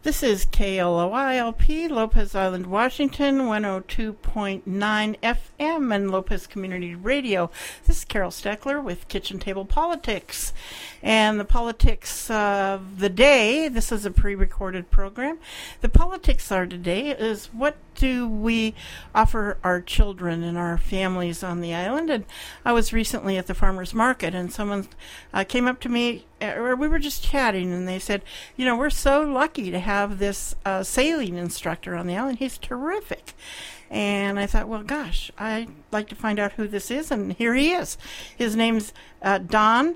This is KLOILP, Lopez Island, Washington, 102.9 FM and Lopez Community Radio. This is Carol Steckler with Kitchen Table Politics. And the politics of the day, this is a pre-recorded program. The politics of today is what do we offer our children and our families on the island? And I was recently at the farmer's market and someone came up to me, or we were just chatting, and they said, you know, we're so lucky to have this sailing instructor on the island. He's terrific. And I thought, well, gosh, I'd like to find out who this is, and here he is. His name's Don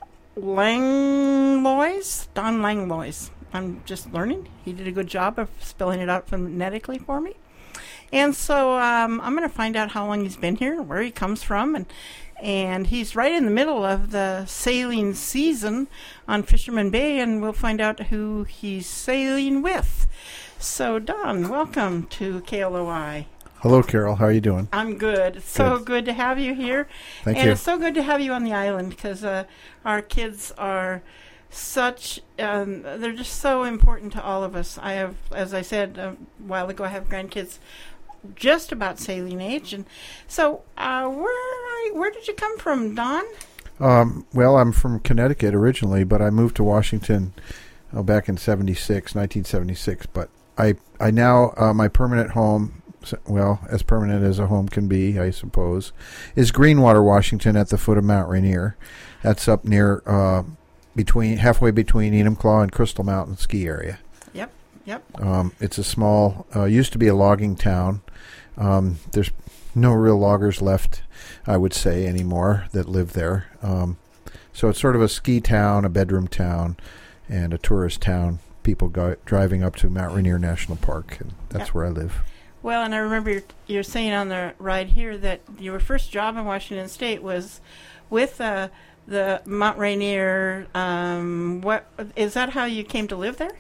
Langlois. Don Langlois. I'm just learning. He did a good job of spelling it out phonetically for me. And so I'm going to find out how long he's been here, where he comes from, and he's right in the middle of the sailing season on Fisherman Bay, and we'll find out who he's sailing with. So, Don, welcome to KLOI. Hello, Carol. How are you doing? I'm good. It's so good to have you here. Thank you. And it's so good to have you on the island because our kids are such, they're just so important to all of us. I have, as I said a while ago, I have grandkids just about sailing age. And so where did you come from, Don? Well, I'm from Connecticut originally, but I moved to Washington back in 1976. But I now, my permanent home, well, as permanent as a home can be, I suppose, is Greenwater, Washington, at the foot of Mount Rainier. That's up near, halfway between Enumclaw and Crystal Mountain ski area. Yep. It's a small, used to be a logging town. There's no real loggers left, I would say, anymore that live there. So it's sort of a ski town, a bedroom town, and a tourist town. People driving up to Mount Rainier National Park, and that's where I live. Well, and I remember you're saying on the ride here that your first job in Washington State was with the Mount Rainier. What is that? How you came to live there?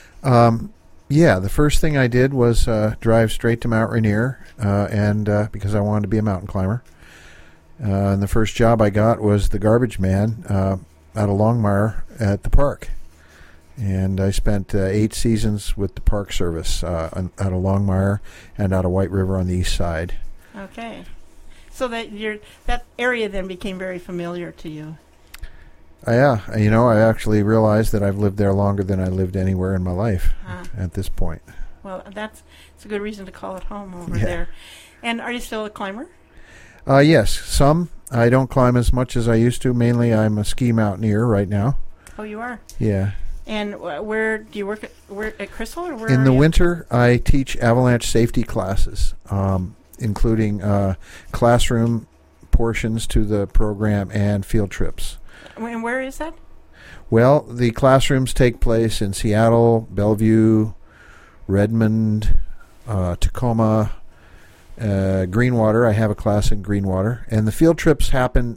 Yeah, the first thing I did was drive straight to Mount Rainier, and because I wanted to be a mountain climber. And the first job I got was the garbage man out of Longmire at the park. And I spent 8 seasons with the Park Service out of Longmire and out of White River on the east side. Okay. So that area then became very familiar to you. Yeah, I actually realized that I've lived there longer than I lived anywhere in my life at this point. Well, it's a good reason to call it home over there. And are you still a climber? Yes, some. I don't climb as much as I used to. Mainly I'm a ski mountaineer right now. Oh, you are? Yeah. And where do you work at Crystal? Or where in the winter, I teach avalanche safety classes, including classroom portions to the program and field trips. And where is that? Well, the classrooms take place in Seattle, Bellevue, Redmond, Tacoma, Greenwater. I have a class in Greenwater. And the field trips happen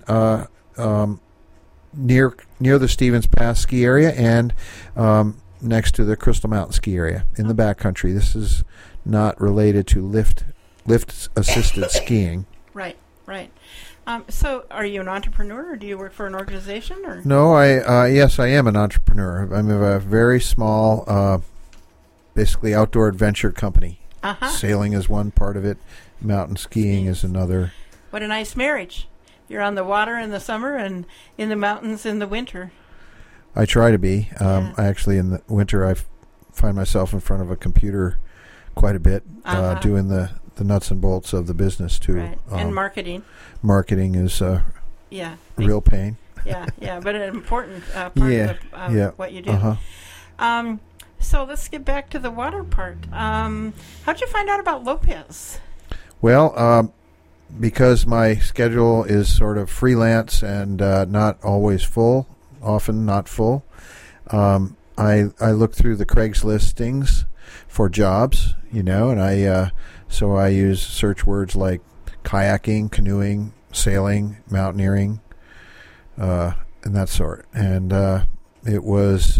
near the Stevens Pass ski area and next to the Crystal Mountain ski area in the backcountry. This is not related to lift-assisted skiing. Right. So, are you an entrepreneur, or do you work for an organization? Or no, yes, I am an entrepreneur. I'm a very small, basically outdoor adventure company. Sailing is one part of it. Mountain skiing is another. What a nice marriage! You're on the water in the summer and in the mountains in the winter. I try to be. I actually, in the winter, I find myself in front of a computer quite a bit, doing the nuts and bolts of the business too. Right. And marketing. Marketing is real pain. But an important part of what you do. So let's get back to the water part. How'd you find out about Lopez? Well, because my schedule is sort of freelance and not always full, often not full, I look through the Craigslist listings for jobs, and so I use search words like kayaking, canoeing, sailing, mountaineering, and that sort. And it was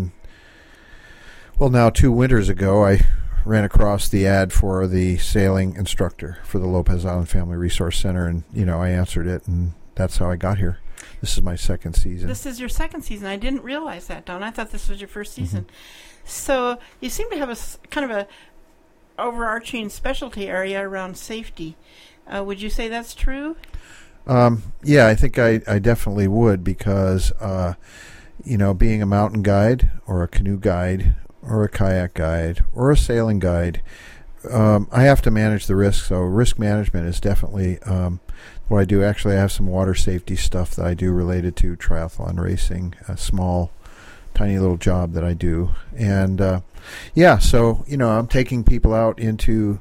now 2 winters ago, I ran across the ad for the sailing instructor for the Lopez Island Family Resource Center, and, I answered it, and that's how I got here. This is my second season. This is your second season. I didn't realize that, Don. I thought this was your first season. So you seem to have a kind of a overarching specialty area around safety. Would you say that's true? Yeah, I think I definitely would, because being a mountain guide or a canoe guide or a kayak guide or a sailing guide, I have to manage the risk. So risk management is definitely what I do. Actually, I have some water safety stuff that I do related to triathlon racing, a small, tiny little job that I do. And so I'm taking people out into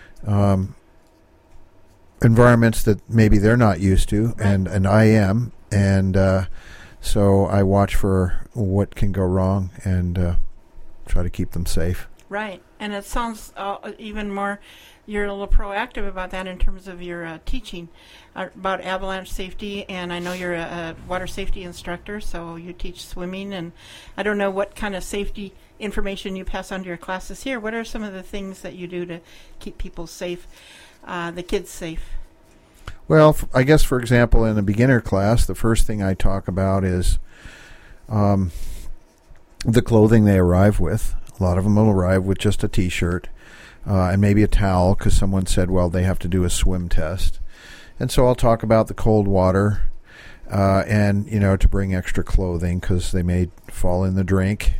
environments that maybe they're not used to, and I am, and so I watch for what can go wrong and try to keep them safe. Right, and it sounds even more, you're a little proactive about that in terms of your teaching about avalanche safety, and I know you're a water safety instructor, so you teach swimming, and I don't know what kind of safety information you pass on to your classes here. What are some of the things that you do to keep people safe, the kids safe? Well, I guess, for example, in a beginner class, the first thing I talk about is the clothing they arrive with. A lot of them will arrive with just a T-shirt and maybe a towel, because someone said, well, they have to do a swim test. And so I'll talk about the cold water and, to bring extra clothing because they may fall in the drink.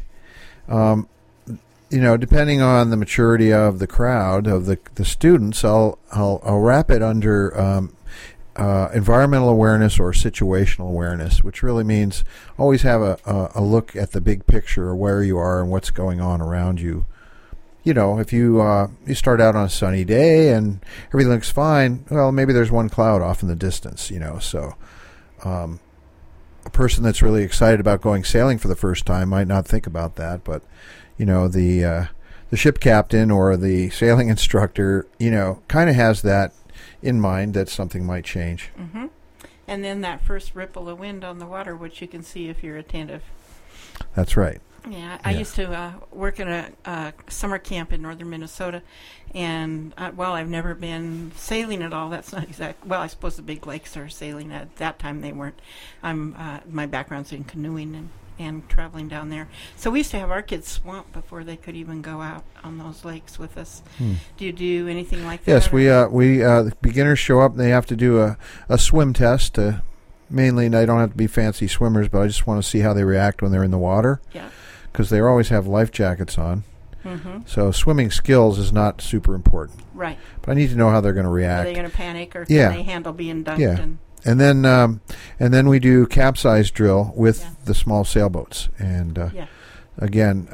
Depending on the maturity of the crowd, of the students, I'll wrap it under environmental awareness or situational awareness, which really means always have a look at the big picture of where you are and what's going on around you. If you start out on a sunny day and everything looks fine, well, maybe there's one cloud off in the distance, so a person that's really excited about going sailing for the first time might not think about that, but the ship captain or the sailing instructor, kind of has that in mind, that something might change. Mm-hmm. And then that first ripple of wind on the water, which you can see if you're attentive. That's right. Yeah, I used to work in a summer camp in northern Minnesota, and while I've never been sailing at all, that's not exact. Well, I suppose the big lakes are sailing. At that time, they weren't. My background's in canoeing and traveling down there. So we used to have our kids swamp before they could even go out on those lakes with us. Do you do anything like that? Yes, we the beginners show up and they have to do a swim test. Mainly, and I don't have to be fancy swimmers, but I just want to see how they react when they're in the water. Yeah. Because they always have life jackets on. Mm-hmm. So swimming skills is not super important. Right. But I need to know how they're going to react. Are they going to panic, or can they handle being dunked? Yeah. And then we do capsize drill with the small sailboats. And again,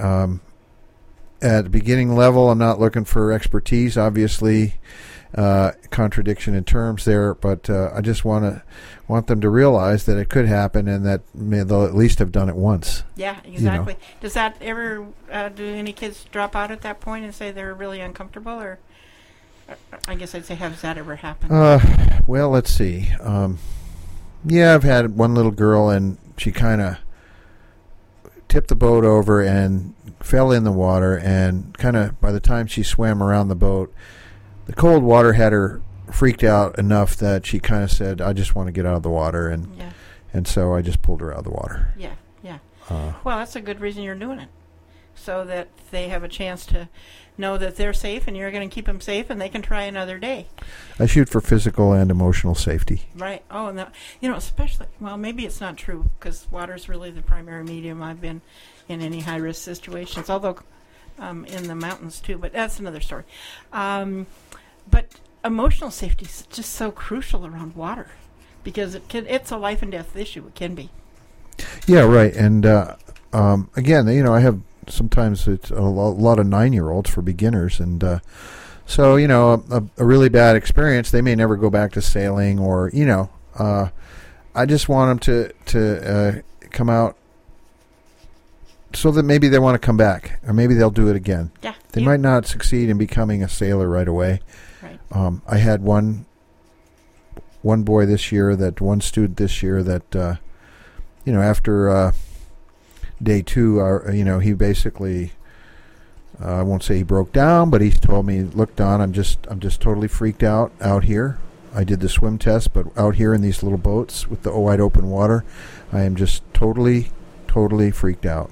at the beginning level, I'm not looking for expertise. Obviously, contradiction in terms there, but I just want them to realize that it could happen, and that they'll at least have done it once. Yeah, exactly. Does that ever do any kids drop out at that point and say they're really uncomfortable, or I guess I'd say, has that ever happened? Well, let's see. I've had one little girl, and she kind of tipped the boat over and fell in the water, and kind of by the time she swam around the boat, the cold water had her freaked out enough that she kind of said, I just want to get out of the water, and so I just pulled her out of the water. Yeah. Well, that's a good reason you're doing it, so that they have a chance to know that they're safe, and you're going to keep them safe, and they can try another day. I shoot for physical and emotional safety. Right. Oh, and especially, well, maybe it's not true, because water's really the primary medium I've been in any high-risk situations, although in the mountains too, but that's another story. But emotional safety is just so crucial around water, because it's a life and death issue. It can be. Yeah, right. And again, I have sometimes it's a lot of 9-year-olds for beginners, and so a really bad experience, they may never go back to sailing, or I just want them to come out so that maybe they want to come back, or maybe they'll do it again. Yeah, they might not succeed in becoming a sailor right away. Right. I had one boy this year, one student this year that after day 2, he basically, I won't say he broke down, but he told me, "Look, Don, I'm just totally freaked out here. I did the swim test, but out here in these little boats with the wide open water, I am just totally freaked out.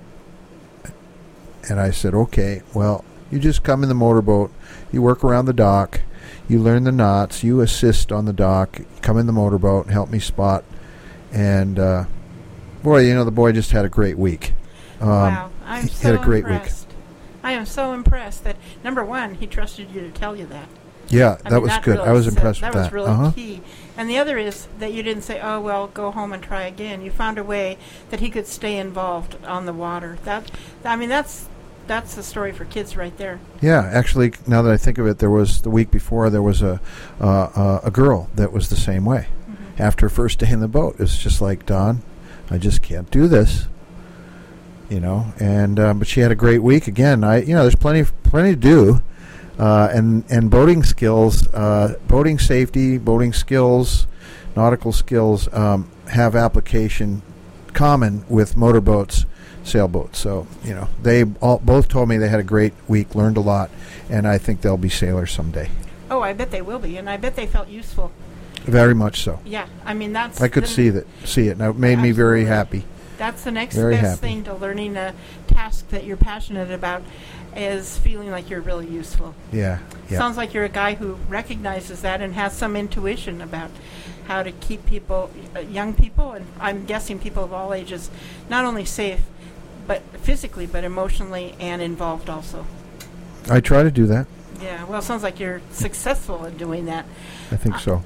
And I said, okay, well, you just come in the motorboat, you work around the dock, you learn the knots, you assist on the dock, come in the motorboat and help me spot. And, boy, the boy just had a great week. Wow, I'm so had a great impressed. I am so impressed that, number one, he trusted you to tell you that. Yeah, that was good. Really I was impressed with that. That was really key. And the other is that you didn't say, oh, well, go home and try again. You found a way that he could stay involved on the water. That's the story for kids right there. Yeah, actually, now that I think of it, there was the week before, there was a girl that was the same way. Mm-hmm. After her first day in the boat, it's just like, Don, I just can't do this. And but she had a great week. Again, there's plenty to do. And boating skills, boating safety, boating skills, nautical skills have application common with motorboats, sailboats. So, they both told me they had a great week, learned a lot, and I think they'll be sailors someday. Oh, I bet they will be, and I bet they felt useful. Very much so. Yeah, I mean, that's... I could see it, and it made me very happy. That's the next very best happy. thing to learning a task that you're passionate about, is feeling like you're really useful. Yeah. Sounds like you're a guy who recognizes that and has some intuition about how to keep people, young people, and I'm guessing people of all ages, not only safe, but physically, but emotionally and involved also. I try to do that. Yeah, well, it sounds like you're successful in doing that. I think so.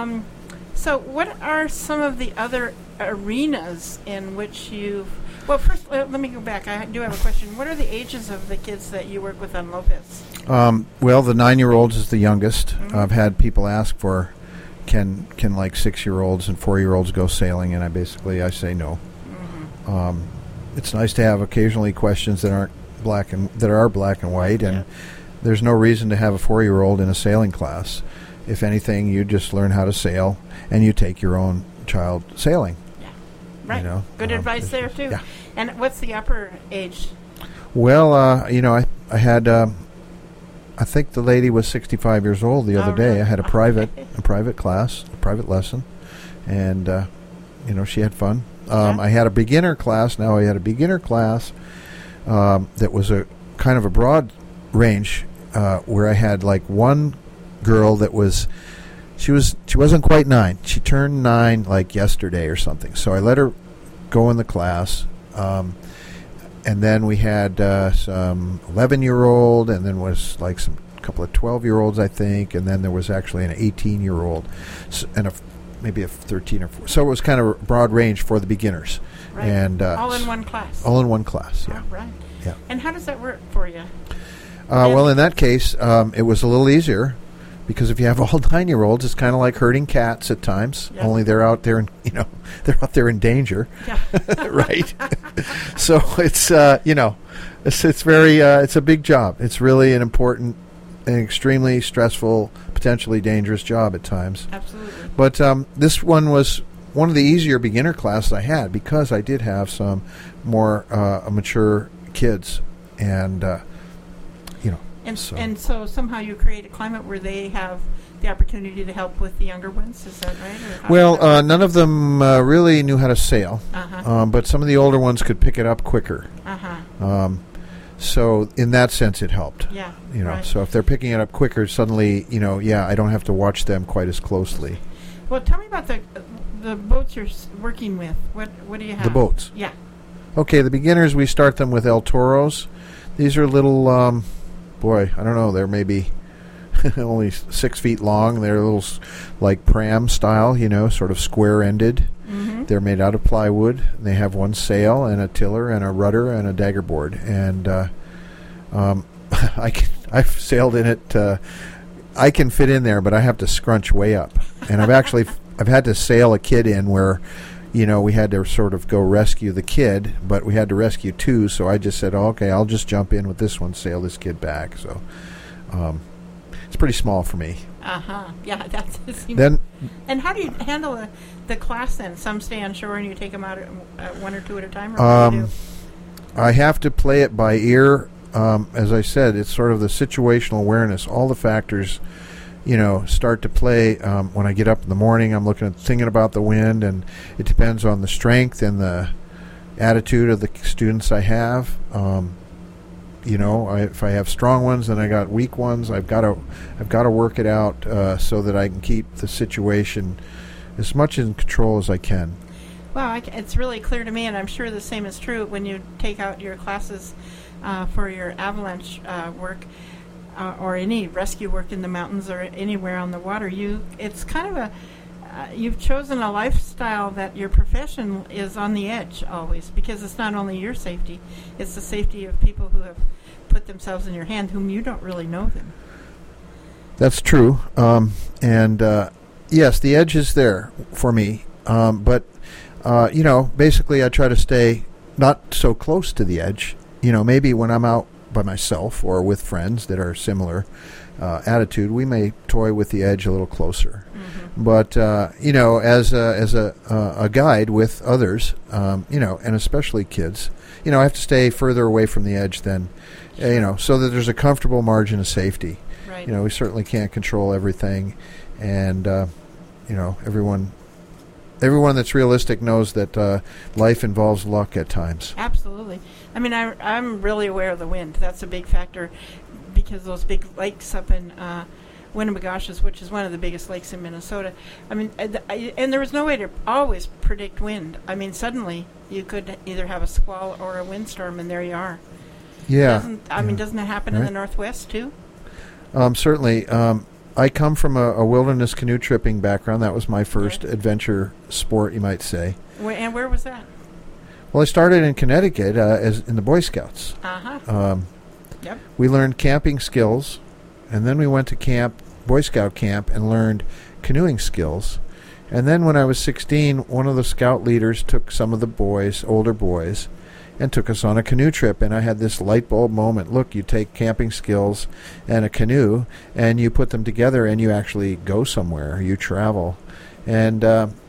So what are some of the other arenas in which you've... Well, first, let me go back. I do have a question. What are the ages of the kids that you work with on Lopez? Well, the 9-year-olds is the youngest. Mm-hmm. I've had people ask for, can like 6-year-olds and 4-year-olds go sailing, and I say no. Mm-hmm. It's nice to have occasionally questions that are black and white, and there's no reason to have a 4-year-old in a sailing class. If anything, you just learn how to sail, and you take your own child sailing. Right. Good advice there, too. Yeah. And what's the upper age? Well, I had, I think the lady was 65 years old the other day. Really? I had a private class, a private lesson, and, she had fun. I had a beginner class. Now I had a beginner class that was a kind of a broad range where I had like one girl that was... She wasn't quite 9. She turned 9 like yesterday or something. So I let her go in the class, and then we had some 11-year-old, and then was like a couple of 12-year-olds, I think, and then there was actually an 18-year-old, and maybe a 13 or 14. So it was kind of a broad range for the beginners, right. And all in one class. All in one class, yeah. Oh, right. Yeah. And how does that work for you? Well, in that case, it was a little easier. Because if you have all 9-year-olds, it's kind of like herding cats at times. Yeah. Only they're out there, they're out there in danger, yeah. right? So it's, it's very, it's a big job. It's really an important, and extremely stressful, potentially dangerous job at times. Absolutely. But this one was one of the easier beginner classes I had because I did have some more mature kids, and. And so somehow you create a climate where they have the opportunity to help with the younger ones, is that right? Well, none of them really knew how to sail, uh-huh. But some of the older ones could pick it up quicker. Uh-huh. So in that sense, it helped. Yeah. Right. So if they're picking it up quicker, suddenly, I don't have to watch them quite as closely. Well, tell me about the boats you're working with. What do you have? The boats. Yeah. Okay, the beginners, we start them with El Toros. These are little... Boy, I don't know. They're maybe only 6 feet long. They're little, like pram style, sort of square-ended. Mm-hmm. They're made out of plywood. They have one sail and a tiller and a rudder and a daggerboard. And I've sailed in it. I can fit in there, but I have to scrunch way up. And I've had to sail a kid in where... we had to sort of go rescue the kid, but we had to rescue 2, so I just said, okay, I'll just jump in with this one, sail this kid back. So it's pretty small for me. Uh-huh. Yeah, that's... Then, and how do you handle the class then? Some stay on shore and you take them out one or two at a time? Or what do you do? I have to play it by ear. As I said, it's sort of the situational awareness, all the factors, start to play. When I get up in the morning, I'm thinking about the wind, and it depends on the strength and the attitude of the students I have. If I have strong ones, then I got weak ones. I've got to work it out so that I can keep the situation as much in control as I can. Well, it's really clear to me, and I'm sure the same is true when you take out your classes for your avalanche work or any rescue work in the mountains or anywhere on the water. It's kind of you've chosen a lifestyle that your profession is on the edge always, because it's not only your safety, it's the safety of people who have put themselves in your hand whom you don't really know them. That's true. Yes, the edge is there for me. But basically I try to stay not so close to the edge. Maybe when I'm out by myself or with friends that are similar attitude, we may toy with the edge a little closer. Mm-hmm. But as a guide with others, and especially kids, I have to stay further away from the edge than, so that there's a comfortable margin of safety. Right. We certainly can't control everything, and everyone that's realistic knows that life involves luck at times. Absolutely. I mean, I'm really aware of the wind. That's a big factor, because those big lakes up in Winnibigoshish, which is one of the biggest lakes in Minnesota. I mean, and there was no way to always predict wind. I mean, suddenly you could either have a squall or a windstorm, and there you are. Yeah. Doesn't it happen in the Northwest too? Certainly. I come from a wilderness canoe tripping background. That was my first adventure sport, you might say. And where was that? Well, I started in Connecticut as in the Boy Scouts. Uh-huh. Yep. We learned camping skills, and then we went to Boy Scout camp, and learned canoeing skills. And then when I was 16, one of the scout leaders took some of the boys, older boys, and took us on a canoe trip, and I had this light bulb moment. Look, you take camping skills and a canoe, and you put them together, and you actually go somewhere. You travel. And,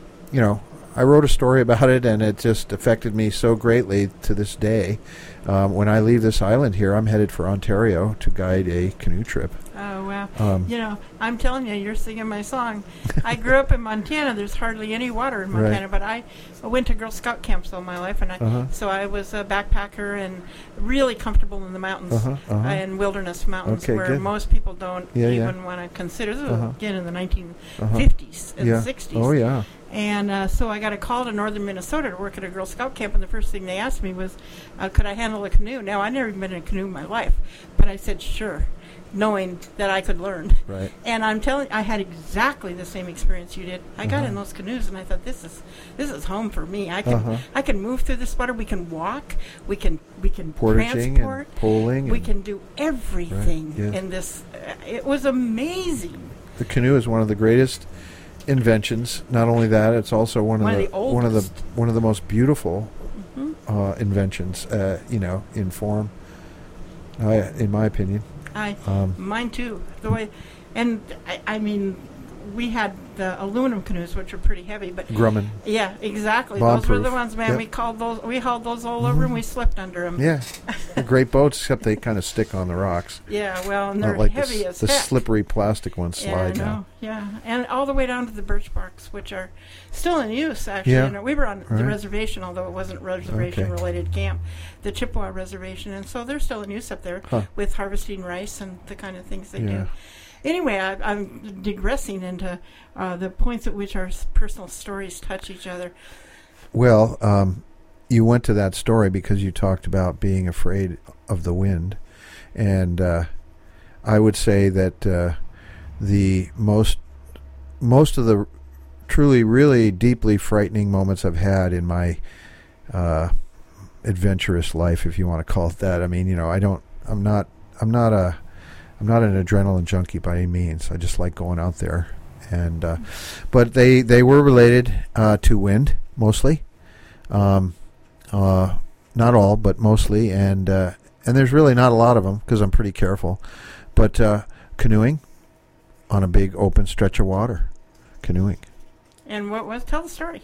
I wrote a story about it, and it just affected me so greatly to this day. When I leave this island here, I'm headed for Ontario to guide a canoe trip. Oh, wow. I'm telling you, you're singing my song. I grew up in Montana. There's hardly any water in Montana, but I went to Girl Scout camps all my life, and so I was a backpacker and really comfortable in the mountains and wilderness mountains, where most people don't even want to consider. This was again in the 1950s and 60s. Oh, yeah. And so I got a call to northern Minnesota to work at a Girl Scout camp, and the first thing they asked me was, could I handle a canoe? Now, I'd never been in a canoe in my life, but I said sure, knowing that I could learn. Right. And I'm telling you, I had exactly the same experience you did. I got in those canoes, and I thought, this is home for me. I can move through this water. We can walk. We can portaging transport. And poling. We can do everything in this. It was amazing. The canoe is one of the greatest inventions. Not only that, it's also one of the most beautiful inventions. In form, in my opinion. Mine too. The way, and I mean, we had the aluminum canoes, which were pretty heavy, but Grumman. Yeah, exactly. Bomb-proof. Those were the ones, man. Yep. We hauled those all over, and we slept under them. Yeah, they're great boats, except they kind of stick on the rocks. Yeah, well, and they're like heavy as the heck. slippery plastic ones slide down. Yeah, and all the way down to the birch barks, which are still in use. Actually, we were on the reservation, although it wasn't reservation-related camp, the Chippewa Reservation, and so they're still in use up there with harvesting rice and the kind of things they do. Anyway, I'm digressing into the points at which our personal stories touch each other. Well, you went to that story because you talked about being afraid of the wind, and I would say that the most of the truly, really deeply frightening moments I've had in my adventurous life, if you want to call it that. I mean, I'm not an adrenaline junkie by any means. I just like going out there, and but they were related to wind mostly, not all, but mostly, and there's really not a lot of them because I'm pretty careful. But canoeing on a big open stretch of water, canoeing. And what was? Tell the story.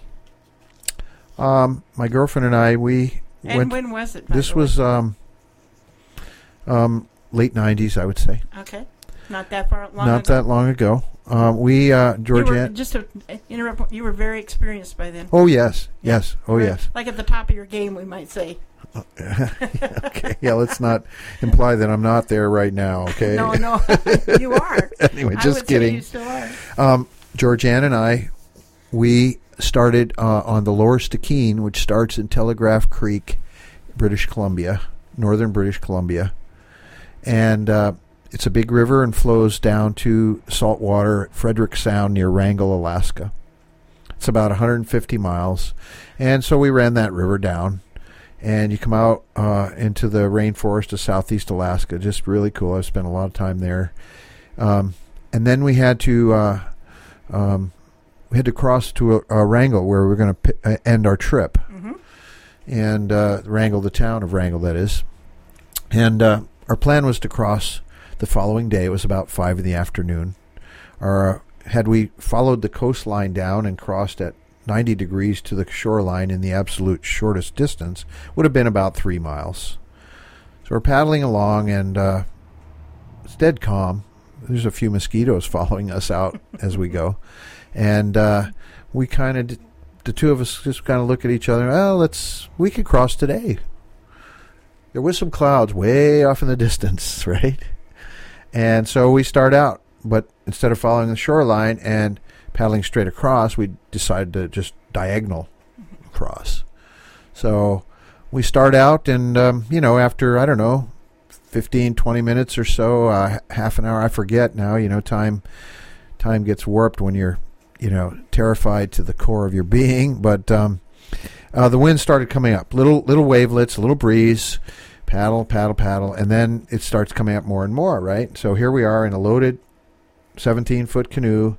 My girlfriend and I went. When was it? This was late 90s, I would say. Okay. Not that far long Not ago. that long ago. We, Georgianne. Just to interrupt, you were very experienced by then. Oh, yes. Yes. Oh, yes. Like at the top of your game, we might say. Okay. Yeah, let's not imply that I'm not there right now, okay? No, you are. Anyway, just kidding. I would say you still are. Georgianne and I, we started on the Lower Stikine, which starts in Telegraph Creek, British Columbia, northern British Columbia. And it's a big river and flows down to saltwater Frederick Sound near Wrangell, Alaska. It's about 150 miles. And so we ran that river down. And you come out into the rainforest of southeast Alaska. Just really cool. I've spent a lot of time there. And then we had to cross to Wrangell, where we were going to end our trip. Mm-hmm. And Wrangell, the town of Wrangell, that is. And our plan was to cross the following day. It was about 5 in the afternoon. Had we followed the coastline down and crossed at 90 degrees to the shoreline in the absolute shortest distance, would have been about 3 miles. So we're paddling along, and it's dead calm. There's a few mosquitoes following us out as we go. And we kind of, the two of us just kind of look at each other. Well, we could cross today. There was some clouds way off in the distance, right? And so we start out, but instead of following the shoreline and paddling straight across, we decided to just diagonal cross. So we start out, and after, I don't know, 15, 20 minutes or so, half an hour, I forget now, time gets warped when you're, terrified to the core of your being. But the wind started coming up, little wavelets, a little breeze, paddle, and then it starts coming up more and more, right? So here we are in a loaded 17-foot canoe,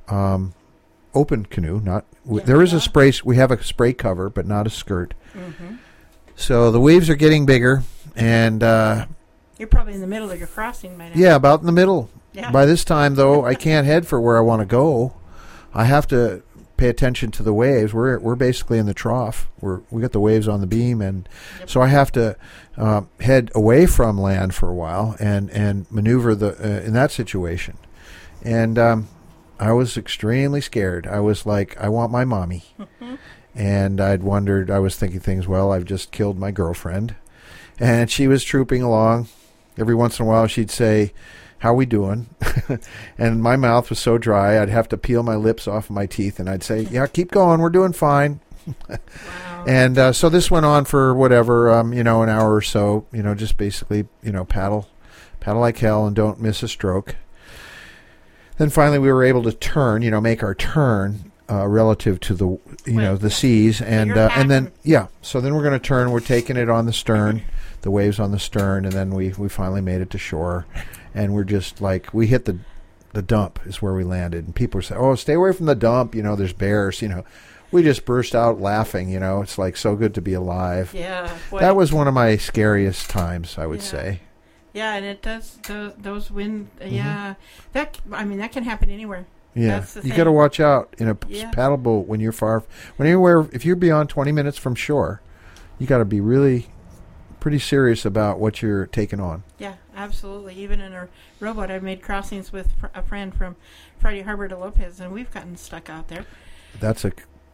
open canoe. There is a spray. We have a spray cover, but not a skirt. Mm-hmm. So the waves are getting bigger, and you're probably in the middle of your crossing by now. Yeah, about in the middle. Yeah. By this time, though, I can't head for where I want to go. I have to pay attention to the waves. We're basically in the trough. We got the waves on the beam, and so I have to head away from land for a while and maneuver in that situation. And I was extremely scared. I was like, I want my mommy. Mm-hmm. And I was thinking things, well, I've just killed my girlfriend. And she was trooping along. Every once in a while she'd say, how we doing? And my mouth was so dry, I'd have to peel my lips off of my teeth. And I'd say, yeah, keep going. We're doing fine. Wow. And so this went on for whatever, an hour or so, just basically, paddle like hell and don't miss a stroke. Then finally we were able to turn, make our turn relative to the, the seas. And then, so then we're going to turn. We're taking it on the stern, the waves on the stern. And then we finally made it to shore. And we're just like, we hit the dump is where we landed. And people say, oh, stay away from the dump. There's bears, We just burst out laughing, It's like so good to be alive. Yeah. Boy. That was one of my scariest times, I would say. Yeah, and it does those wind. Mm-hmm. Yeah, that can happen anywhere. Yeah, you got to watch out in a paddle boat when you're if you're beyond 20 minutes from shore, you got to be really pretty serious about what you're taking on. Yeah, absolutely. Even in a rowboat, I've made crossings with a friend from Friday Harbor to Lopez, and we've gotten stuck out there. That's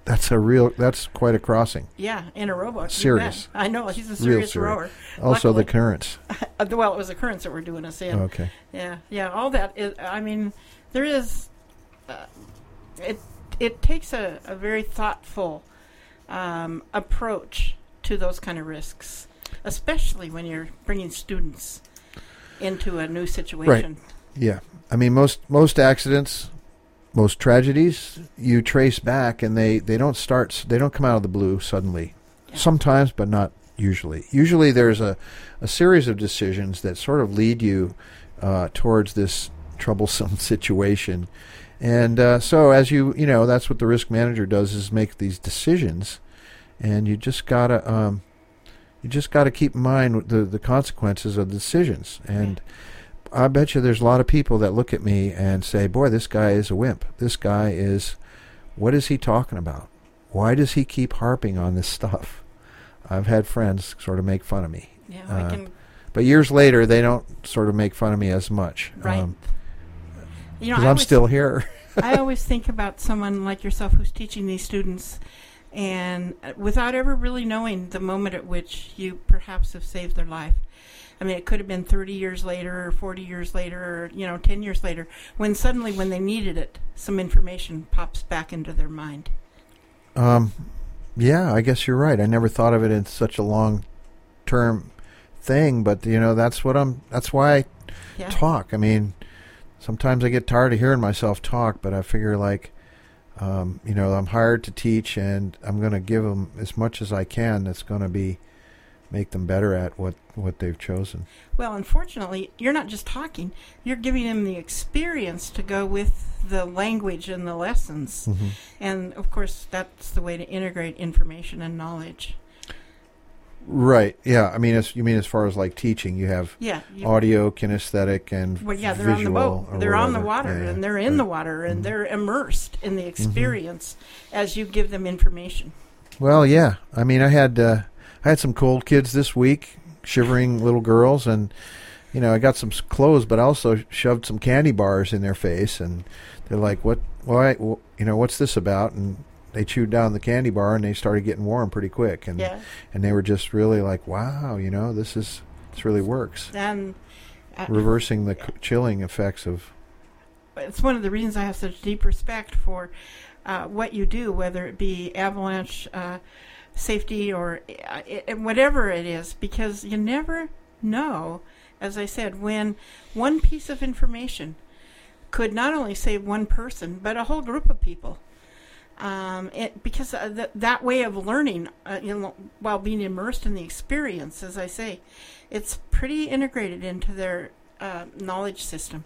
quite a crossing. Yeah, in a rowboat. Serious. I know, he's a serious rower. Also, luckily, the currents. Well, it was the currents that were doing us in. Okay. Yeah, all that is, there is, it takes a very thoughtful approach to those kind of risks, especially when you're bringing students into a new situation. Right. Yeah. Most accidents, most tragedies, you trace back, and they don't come out of the blue suddenly. Yeah. Sometimes, but not usually. Usually there's a series of decisions that sort of lead you towards this troublesome situation. And so as that's what the risk manager does, is make these decisions, and you just gotta keep in mind the consequences of the decisions. And I bet you there's a lot of people that look at me and say, boy, this guy is a wimp. What is he talking about? Why does he keep harping on this stuff? I've had friends sort of make fun of me. Yeah, but years later, they don't sort of make fun of me as much. Right. because I'm still here. I always think about someone like yourself who's teaching these students, and without ever really knowing the moment at which you perhaps have saved their life. I mean, it could have been 30 years later or 40 years later or, 10 years later, when suddenly when they needed it, some information pops back into their mind. Yeah, I guess you're right. I never thought of it in such a long-term thing, but, that's why I talk. I mean, sometimes I get tired of hearing myself talk, but I figure I'm hired to teach, and I'm going to give them as much as I can that's going to make them better at what they've chosen. Well, unfortunately, you're not just talking. You're giving them the experience to go with the language and the lessons. Mm-hmm. And, of course, that's the way to integrate information and knowledge. Right. Yeah. I mean, as far as like teaching, you have audio, kinesthetic, and they're visual on the boat. They're on the water, and they're in the water, and mm-hmm. they're immersed in the experience as you give them information. Well, yeah. I mean, I had some cold kids this week, shivering little girls, and I got some clothes, but I also shoved some candy bars in their face, and they're like, "What? Why? What's this about?" And they chewed down the candy bar, and they started getting warm pretty quick, and they were just really like, "Wow, this really works." And reversing the chilling effects of. It's one of the reasons I have such deep respect for what you do, whether it be avalanche safety or whatever it is, because you never know, as I said, when one piece of information could not only save one person, but a whole group of people. Because that way of learning, while being immersed in the experience, as I say, it's pretty integrated into their knowledge system.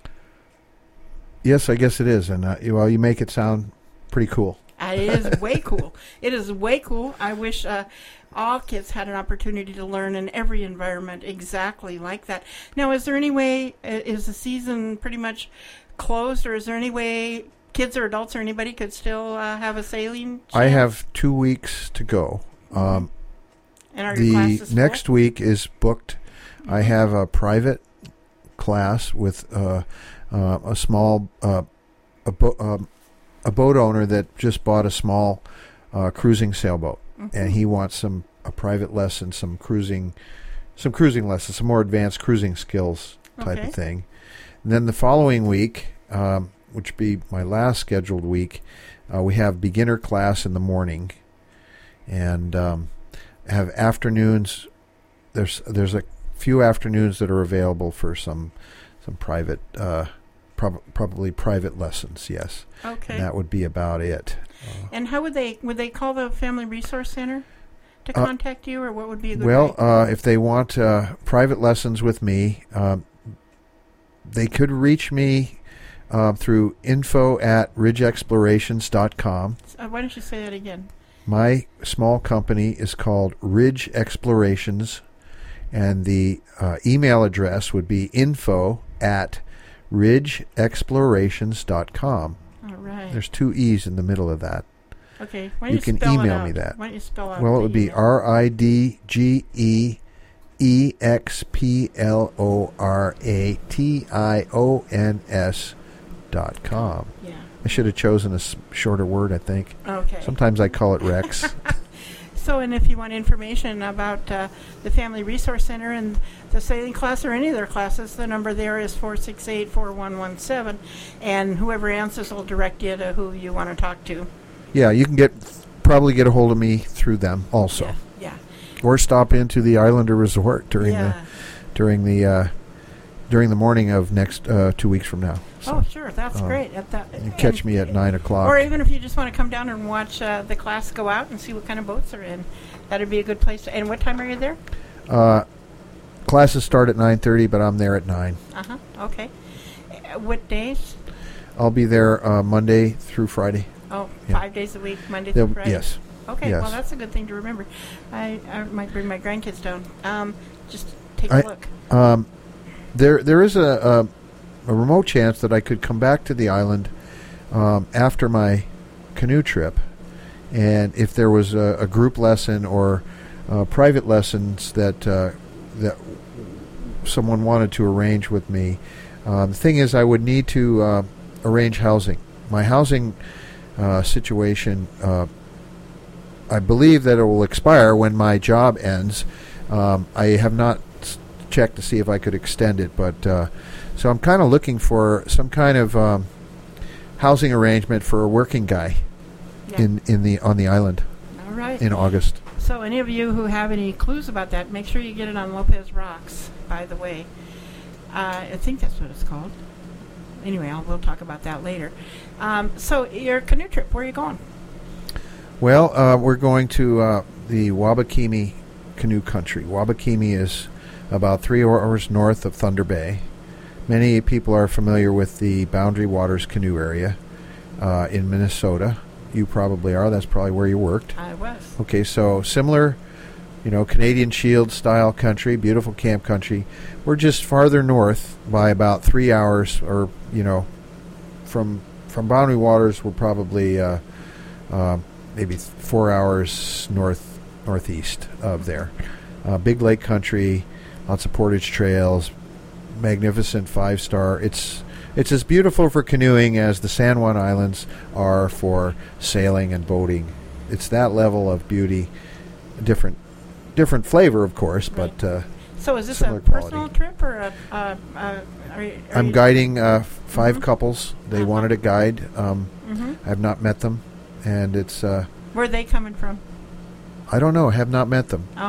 Yes, I guess it is, and you make it sound pretty cool. It is way cool. It is way cool. I wish all kids had an opportunity to learn in every environment exactly like that. Now, is there any way, is the season pretty much closed, or is there any way kids or adults or anybody could still have a sailing chance? I have 2 weeks to go. And are your classes full? Next week is booked. Mm-hmm. I have a private class with a small a boat owner that just bought a small cruising sailboat, mm-hmm. and he wants a private lesson, some cruising lessons, some more advanced cruising skills type of thing. And then the following week, which would be my last scheduled week, we have beginner class in the morning, and have afternoons. There's a few afternoons that are available for some private. Probably private lessons, yes. Okay. And that would be about it. And how would they call the Family Resource Center to contact you, or what would be a good way? If they want private lessons with me, they could reach me through info@ridgeexplorations.com. Why don't you say that again? My small company is called Ridge Explorations, and the email address would be info@ridgeexplorations.com. All right. There's 2 E's in the middle of that. Okay. Why you can email me that. Why don't you spell out? Well, it would be RIDGEEXPLORATIONS.com. Yeah. I should have chosen a shorter word, I think. Okay. Sometimes I call it Rex. So, and if you want information about the Family Resource Center and the sailing class or any of their classes, the number there is 468-4117, and whoever answers will direct you to who you want to talk to. Yeah, you can probably get a hold of me through them also. Yeah. Or stop into the Islander Resort during the morning of next 2 weeks from now. So, sure, that's great. You catch me at 9 o'clock. Or even if you just want to come down and watch the class go out and see what kind of boats are in, that'd be a good place. And what time are you there? Classes start at 9:30, but I'm there at 9. Okay. What days? I'll be there Monday through Friday. Oh, 5 days a week, Monday through Friday? Yes. Okay, yes. Well, that's a good thing to remember. I might bring my grandkids down. Just take a look. There is a remote chance that I could come back to the island after my canoe trip, and if there was a group lesson or private lessons that someone wanted to arrange with me, The thing is, I would need to arrange housing. My housing situation, I believe that it will expire when my job ends. I have not checked to see if I could extend it, but so I'm kind of looking for some kind of housing arrangement for a working guy on the island. All right. In August. So any of you who have any clues about that, make sure you get it on Lopez Rocks, by the way. I think that's what it's called. Anyway, we'll talk about that later. So your canoe trip, where are you going? Well, we're going to the Wabakimi Canoe Country. Wabakimi is about 3 hours north of Thunder Bay. Many people are familiar with the Boundary Waters Canoe Area in Minnesota. You probably are. That's probably where you worked. I was. Okay, so similar, Canadian Shield style country, beautiful camp country. We're just farther north by about 3 hours, or from Boundary Waters, we're probably maybe 4 hours northeast of there. Big lake country, lots of portage trails, magnificent 5-star. It's as beautiful for canoeing as the San Juan Islands are for sailing and boating. It's that level of beauty, different flavor, of course, right. But so is this a personal trip or I'm guiding 5 couples. They wanted a guide. I have not met them, and it's. Where are they coming from? I don't know. I have not met them.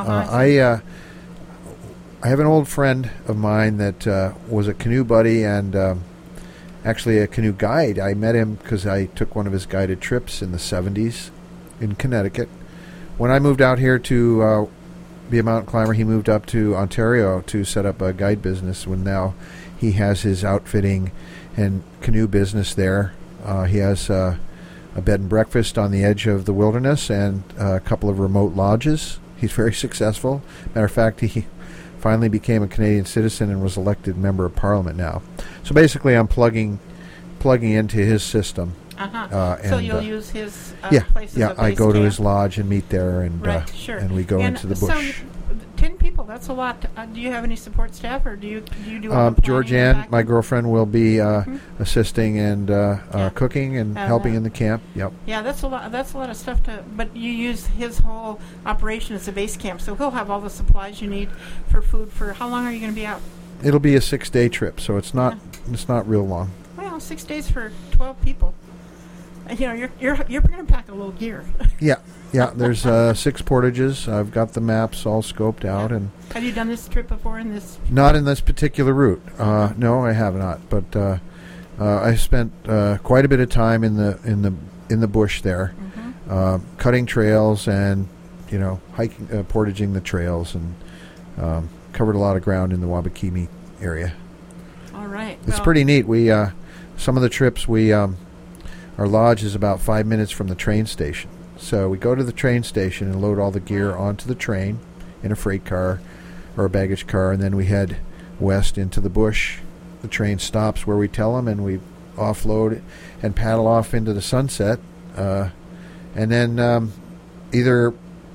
I have an old friend of mine that was a canoe buddy and actually a canoe guide. I met him because I took one of his guided trips in the 70s in Connecticut. When I moved out here to be a mountain climber, he moved up to Ontario to set up a guide business. When now he has his outfitting and canoe business there. He has a bed and breakfast on the edge of the wilderness and a couple of remote lodges. He's very successful. Matter of fact, he finally became a Canadian citizen and was elected member of Parliament now. So basically, I'm plugging into his system. So you'll use his place as a base I go to camp. his lodge and meet there, and right, sure. And we go into the bush. So 10 people, that's a lot. Do you have any support staff, or do you do all the planning? Georgianne, my girlfriend, will be assisting and cooking and helping in the camp. Yep. Yeah, that's a lot. That's a lot of stuff to. But you use his whole operation as a base camp, so he'll have all the supplies you need for food. For how long are you going to be out? It'll be a 6-day trip, so it's not real long. Well, 6 days for 12 people. You're going to pack a little gear. Yeah. There's 6 portages. I've got the maps all scoped out. And have you done this trip before? Not in this particular route. No, I have not. But I spent quite a bit of time in the bush there, cutting trails and hiking, portaging the trails, and covered a lot of ground in the Wabakimi area. All right. It's pretty neat. We some of the trips our lodge is about 5 minutes from the train station. So we go to the train station and load all the gear onto the train in a freight car or a baggage car, and then we head west into the bush. The train stops where we tell them, and we offload and paddle off into the sunset. And then either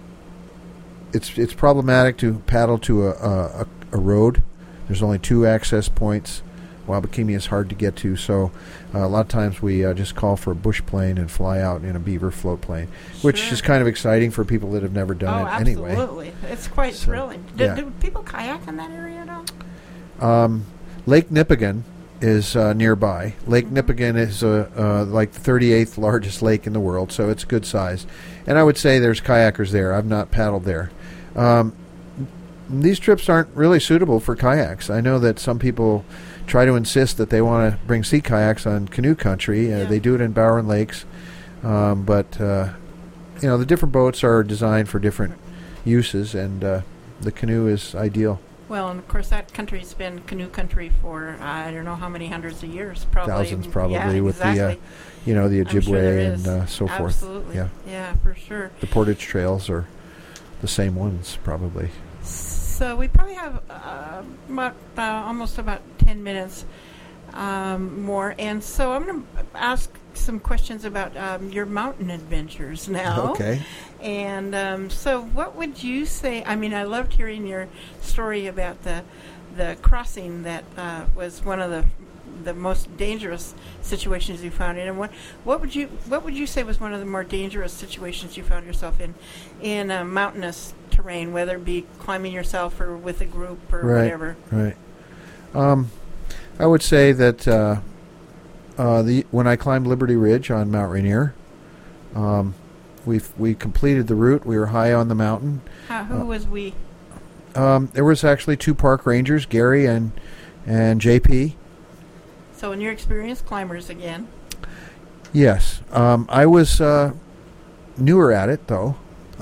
it's problematic to paddle to a road. There's only 2 access points. Wabakimi is hard to get to, so a lot of times we just call for a bush plane and fly out in a beaver float plane, which is kind of exciting for people that have never done it anyway. Absolutely. It's quite thrilling. Do people kayak in that area at all? Lake Nipigon is nearby. Lake Nipigon is like the 38th largest lake in the world, so it's good size. And I would say there's kayakers there. I've not paddled there. These trips aren't really suitable for kayaks. I know that some people try to insist that they want to bring sea kayaks on canoe country. They do it in Bowen Lakes, but the different boats are designed for different uses, and the canoe is ideal. Well, and of course that country's been canoe country for I don't know how many hundreds of years, probably thousands, probably, yeah, with exactly. the Ojibwe sure and so forth. Absolutely, yeah, for sure. The portage trails are the same ones, probably. So we probably have almost about 10 minutes more, and so I'm going to ask some questions about your mountain adventures now. Okay. And so what would you say? I mean, I loved hearing your story about the crossing that was one of the the most dangerous situations you found in, and what would you say was one of the more dangerous situations you found yourself in mountainous terrain, whether it be climbing yourself or with a group or whatever? Right. I would say that when I climbed Liberty Ridge on Mount Rainier, we completed the route. We were high on the mountain. Who was we? There was actually 2 park rangers, Gary and JP. So in your experience, climbers again. Yes. I was newer at it, though.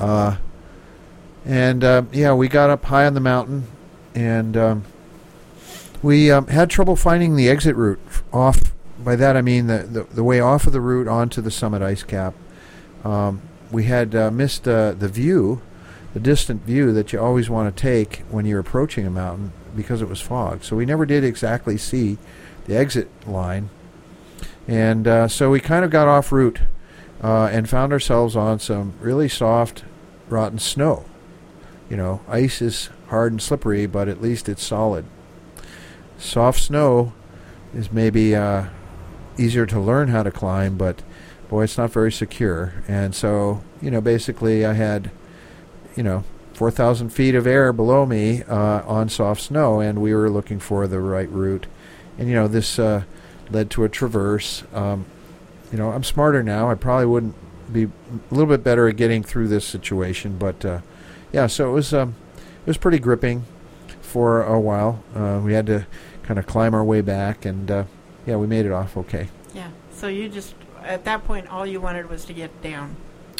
We got up high on the mountain, and we had trouble finding the exit route off. By that I mean the way off of the route onto the summit ice cap. We had missed the view, the distant view that you always want to take when you're approaching a mountain, because it was fog. So we never did exactly see the exit line. And so we kind of got off route and found ourselves on some really soft, rotten snow. You know, ice is hard and slippery, but at least it's solid. Soft snow is maybe easier to learn how to climb, but boy, it's not very secure. And so, basically I had, 4,000 feet of air below me on soft snow, and we were looking for the right route. And, this led to a traverse. I'm smarter now. I probably wouldn't be a little bit better at getting through this situation. But, so it was pretty gripping for a while. We had to kind of climb our way back, and, we made it off okay. Yeah. So you just, at that point, all you wanted was to get down.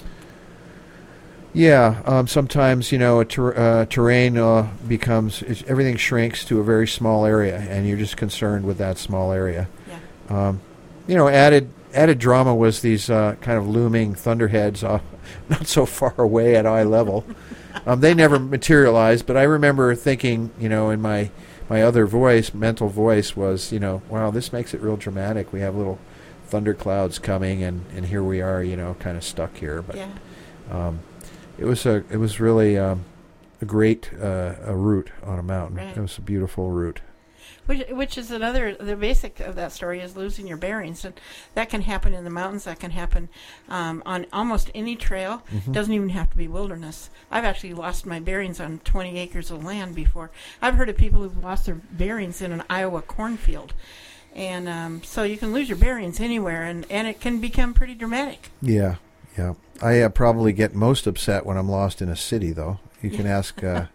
Yeah, sometimes, terrain becomes, everything shrinks to a very small area, and you're just concerned with that small area. Yeah. Added drama was these kind of looming thunderheads not so far away at eye level. They never materialized, but I remember thinking, in my other voice, mental voice was, wow, this makes it real dramatic. We have little thunder clouds coming, and here we are, kind of stuck here. But yeah. It was really a great a route on a mountain. Right. It was a beautiful route. Which is the basic of that story is losing your bearings. And that can happen in the mountains. That can happen on almost any trail. Mm-hmm. Doesn't even have to be wilderness. I've actually lost my bearings on 20 acres of land before. I've heard of people who've lost their bearings in an Iowa cornfield. And so you can lose your bearings anywhere, and it can become pretty dramatic. Yeah. I probably get most upset when I'm lost in a city, though. You can ask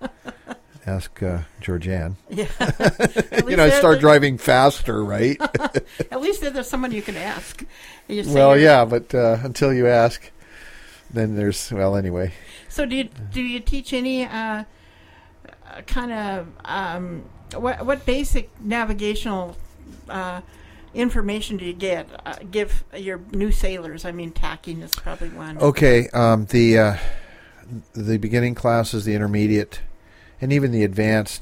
Georgianne. Yeah. I start driving faster, right? At least there's someone you can ask. But until you ask, then there's, anyway. So do you teach any kind of what basic navigational information do you give your new sailors? I mean, tacking is probably one. Okay, the beginning classes, the intermediate, and even the advanced.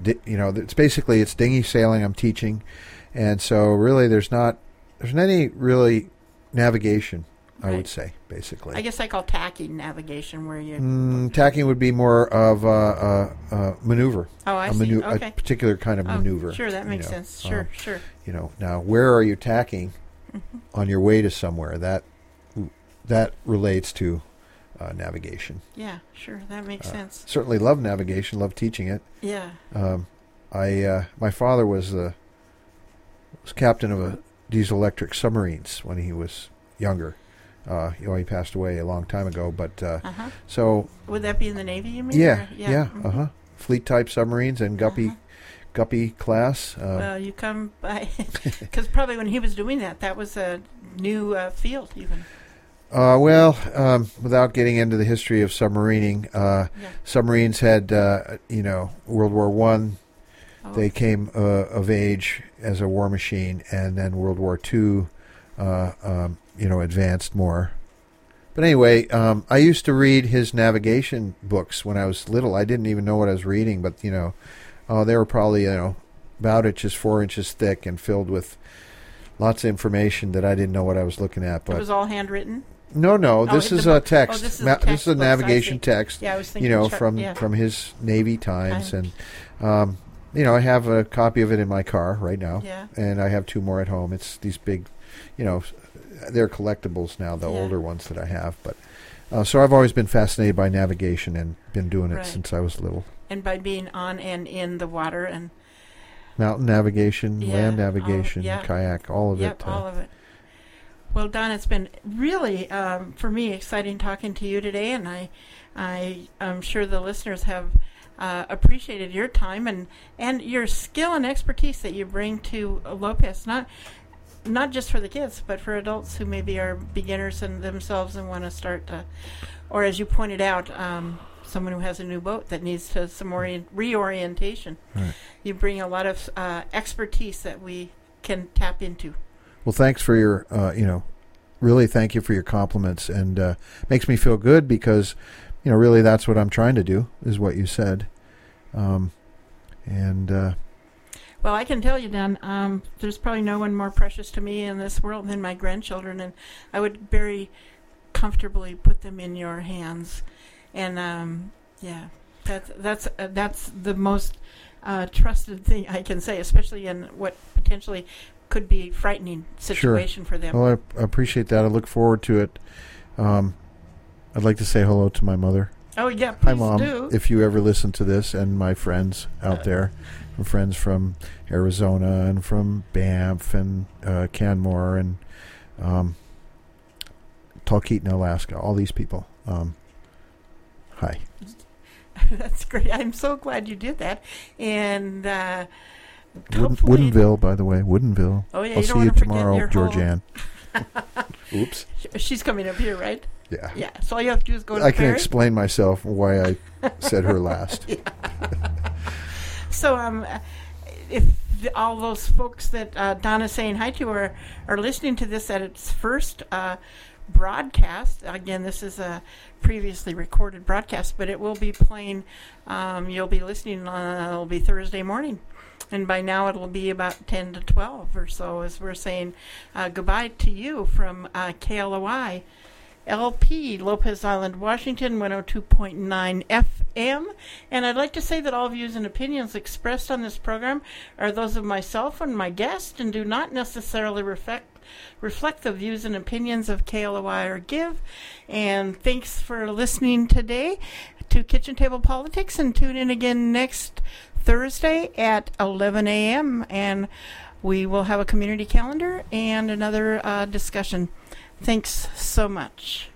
It's dinghy sailing I'm teaching, and so really there's not any really navigation. I would say, basically. I guess I call tacking navigation, where you... tacking would be more of a maneuver. Oh, I see. Okay. A particular kind of maneuver. Sure, that makes sense. Sure. Now, where are you tacking on your way to somewhere? That relates to navigation. Yeah, sure, that makes sense. Certainly love navigation, love teaching it. Yeah. My father was captain of a diesel-electric submarines when he was younger. He passed away a long time ago, but so... Would that be in the Navy, you mean? Yeah. Mm-hmm. Fleet-type submarines and Guppy class. Well, you come by... Because probably when he was doing that was a new field, even. Without getting into the history of submarining, submarines had, World War I, they came of age as a war machine, and then World War II... advanced more. But anyway, I used to read his navigation books when I was little. I didn't even know what I was reading, but, they were probably, about 4 inches thick and filled with lots of information that I didn't know what I was looking at. But it was all handwritten? No, this is a text. This is a navigation text, Yeah, I was thinking from his Navy times. Right. And I have a copy of it in my car right now, Yeah. and I have 2 more at home. It's these big, they're collectibles now, the older ones that I have. But so I've always been fascinated by navigation and been doing it since I was little. And by being on and in the water and mountain navigation, land navigation, kayak, all of it. Yep, all of it. Well, Don, it's been really, for me, exciting talking to you today, and I'm sure the listeners have appreciated your time and your skill and expertise that you bring to Lopez, not just for the kids, but for adults who maybe are beginners in themselves and want to start, or as you pointed out, someone who has a new boat that needs some reorientation. Right. You bring a lot of expertise that we can tap into. Well, thanks for your, really thank you for your compliments, and makes me feel good because, really that's what I'm trying to do, is what you said. Well, I can tell you, Don, there's probably no one more precious to me in this world than my grandchildren, and I would very comfortably put them in your hands. And that's the most trusted thing I can say, especially in what potentially could be a frightening situation for them. Well, I appreciate that. I look forward to it. I'd like to say hello to my mother. Oh, yeah, please Hi, Mom, do. if you ever listen to this, and my friends out there, friends from Arizona and from Banff and Canmore and Talkeetna, Alaska, all these people. Hi. That's great. I'm so glad you did that. And hopefully... Woodinville, by the way. Woodinville. Oh, yeah. I'll see you tomorrow, Georgianne. Oops. She's coming up here, right? Yeah. Yeah. So all you have to do is go to I can explain myself why I said her last. So if all those folks that Donna's saying hi to are listening to this at its first broadcast, again, this is a previously recorded broadcast, but it will be playing, you'll be listening on, it'll be Thursday morning. And by now it'll be about 10 to 12 or so as we're saying goodbye to you from KLOI. LP, Lopez Island, Washington, 102.9 FM. And I'd like to say that all views and opinions expressed on this program are those of myself and my guest and do not necessarily reflect the views and opinions of KLOI or GIVE. And thanks for listening today to Kitchen Table Politics, and tune in again next Thursday at 11 a.m. and we will have a community calendar and another discussion. Thanks so much.